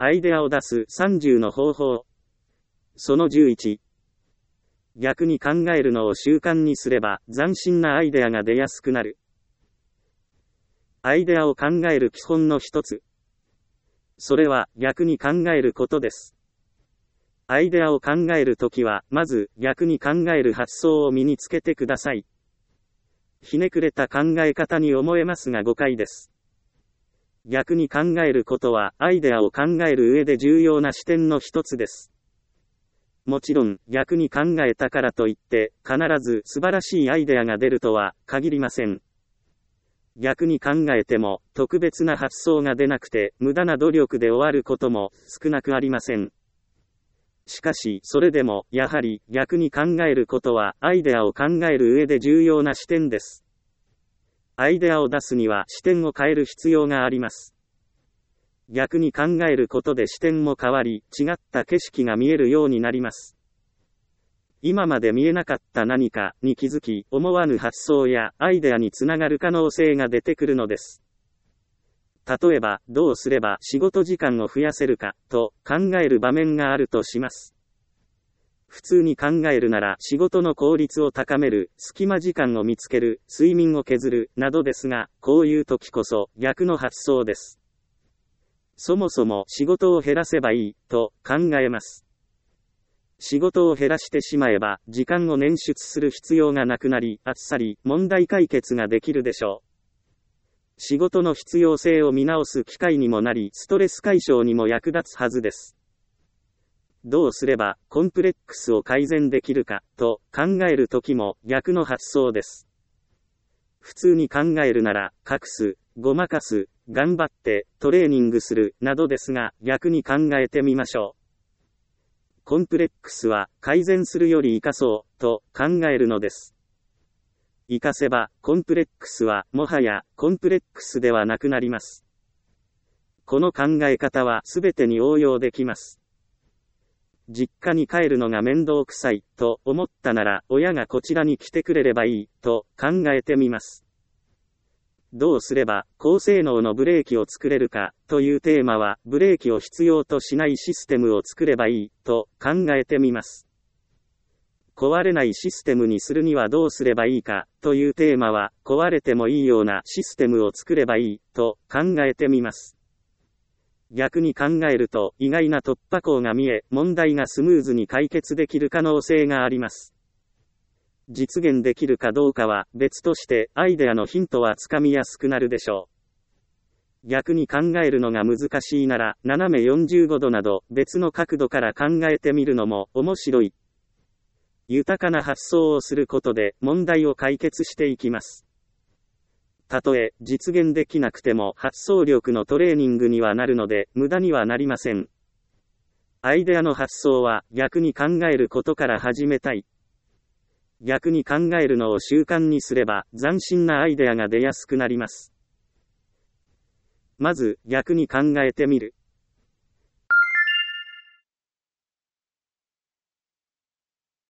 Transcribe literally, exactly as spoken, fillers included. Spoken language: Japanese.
アイデアを出すさんじゅうの方法。そのじゅういち。逆に考えるのを習慣にすれば斬新なアイデアが出やすくなる。アイデアを考える基本の一つ。それは逆に考えることです。アイデアを考えるときは、まず逆に考える発想を身につけてください。ひねくれた考え方に思えますが誤解です。逆に考えることは、アイデアを考える上で重要な視点の一つです。もちろん、逆に考えたからといって、必ず素晴らしいアイデアが出るとは限りません。逆に考えても、特別な発想が出なくて、無駄な努力で終わることも少なくありません。しかし、それでも、やはり、逆に考えることは、アイデアを考える上で重要な視点です。アイデアを出すには、視点を変える必要があります。逆に考えることで視点も変わり、違った景色が見えるようになります。今まで見えなかった何かに気づき、思わぬ発想やアイデアにつながる可能性が出てくるのです。例えば、どうすれば仕事時間を増やせるか、と考える場面があるとします。普通に考えるなら仕事の効率を高める、隙間時間を見つける、睡眠を削る、などですが、こういう時こそ逆の発想です。そもそも仕事を減らせばいい、と考えます。仕事を減らしてしまえば、時間を捻出する必要がなくなり、あっさり問題解決ができるでしょう。仕事の必要性を見直す機会にもなり、ストレス解消にも役立つはずです。どうすればコンプレックスを改善できるかと考えるときも逆の発想です。普通に考えるなら隠す、ごまかす、頑張ってトレーニングするなどですが、逆に考えてみましょう。コンプレックスは改善するより生かそうと考えるのです。生かせばコンプレックスはもはやコンプレックスではなくなります。この考え方はすべてに応用できます。実家に帰るのが面倒くさいと思ったなら、親がこちらに来てくれればいいと考えてみます。どうすれば高性能のブレーキを作れるかというテーマは、ブレーキを必要としないシステムを作ればいいと考えてみます。壊れないシステムにするにはどうすればいいかというテーマは、壊れてもいいようなシステムを作ればいいと考えてみます。逆に考えると意外な突破口が見え、問題がスムーズに解決できる可能性があります。実現できるかどうかは別として、アイデアのヒントはつかみやすくなるでしょう。逆に考えるのが難しいなら、斜めよんじゅうごどなど別の角度から考えてみるのも面白い。豊かな発想をすることで問題を解決していきます。たとえ実現できなくても発想力のトレーニングにはなるので、無駄にはなりません。アイデアの発想は逆に考えることから始めたい。逆に考えるのを習慣にすれば斬新なアイデアが出やすくなります。まず逆に考えてみる。